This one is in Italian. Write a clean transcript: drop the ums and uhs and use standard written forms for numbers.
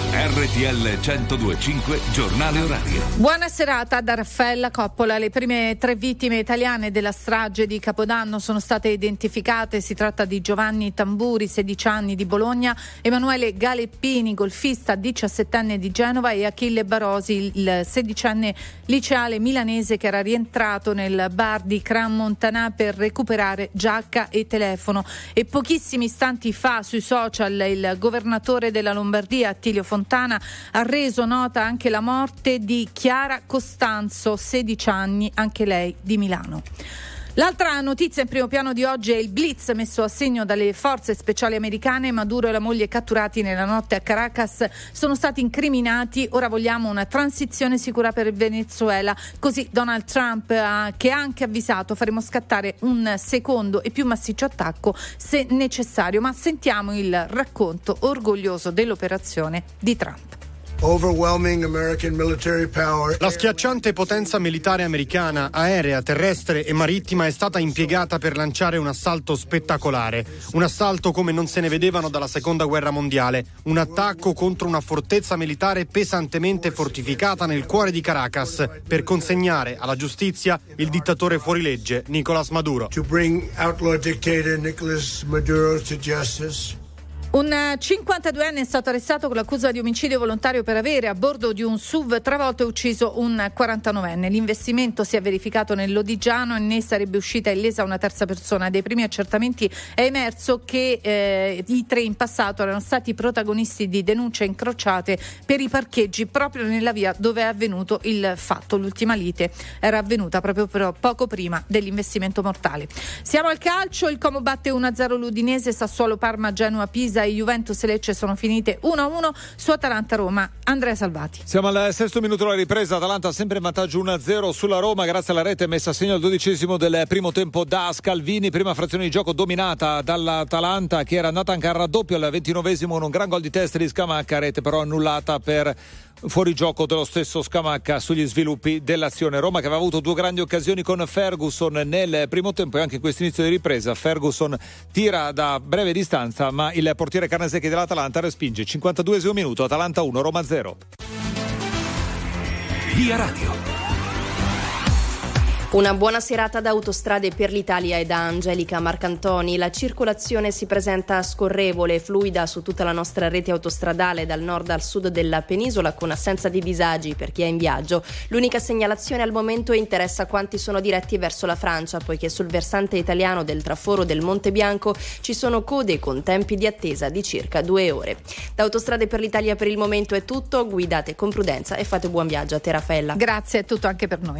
RTL 102.5 Giornale Orario. Buona serata da Raffaella Coppola. Le prime 3 vittime italiane della strage di Capodanno sono state identificate. Si tratta di Giovanni Tamburi, 16 anni, di Bologna, Emanuele Galeppini, golfista 17enne di Genova, e Achille Barosi, il 16enne liceale milanese che era rientrato nel bar di Cran Montanà per recuperare giacca e telefono. E pochissimi istanti fa sui social il governatore della Lombardia, Attilio Fontana, ha reso nota anche la morte di Chiara Costanzo, 16 anni, anche lei di Milano. L'altra notizia in primo piano di oggi è il blitz messo a segno dalle forze speciali americane. Maduro e la moglie, catturati nella notte a Caracas, sono stati incriminati. Ora vogliamo una transizione sicura per il Venezuela. Così Donald Trump, che ha anche avvisato, faremo scattare un secondo e più massiccio attacco se necessario. Ma sentiamo il racconto orgoglioso dell'operazione di Trump. La schiacciante potenza militare americana, aerea, terrestre e marittima, è stata impiegata per lanciare un assalto spettacolare. Un assalto come non se ne vedevano dalla Seconda Guerra Mondiale. Un attacco contro una fortezza militare pesantemente fortificata nel cuore di Caracas, per consegnare alla giustizia il dittatore fuorilegge Nicolás Maduro. Un 52enne è stato arrestato con l'accusa di omicidio volontario per avere a bordo di un SUV travolto e ucciso un 49enne. L'investimento si è verificato nell'Odigiano e ne sarebbe uscita illesa una terza persona. Dai primi accertamenti è emerso che i 3 in passato erano stati protagonisti di denunce incrociate per i parcheggi proprio nella via dove è avvenuto il fatto. L'ultima lite era avvenuta proprio poco prima dell'investimento mortale. Siamo al calcio. Il Como batte 1-0 l'Udinese, Sassuolo, Parma, Genoa, Pisa e Juventus e Lecce sono finite 1-1 su Atalanta-Roma. Andrea Salvati. Siamo al 6° minuto della ripresa. Atalanta sempre in vantaggio 1-0 sulla Roma grazie alla rete messa a segno al 12° del primo tempo da Scalvini. Prima frazione di gioco dominata dall'Atalanta, che era andata anche al raddoppio al 29° con un gran gol di testa di Scamacca, rete però annullata per fuorigioco dello stesso Scamacca sugli sviluppi dell'azione. Roma che aveva avuto 2 grandi occasioni con Ferguson nel primo tempo, e anche in questo inizio di ripresa Ferguson tira da breve distanza, ma il portiere Carnesecchi dell'Atalanta respinge. 52° minuto, Atalanta 1, Roma 0. Via Radio. Una buona serata da Autostrade per l'Italia e da Angelica Marcantoni. La circolazione si presenta scorrevole e fluida su tutta la nostra rete autostradale dal nord al sud della penisola, con assenza di disagi per chi è in viaggio. L'unica segnalazione al momento interessa quanti sono diretti verso la Francia, poiché sul versante italiano del traforo del Monte Bianco ci sono code con tempi di attesa di circa 2 ore. Da Autostrade per l'Italia per il momento è tutto. Guidate con prudenza e fate buon viaggio. A te, Raffaella. Grazie, è tutto anche per noi.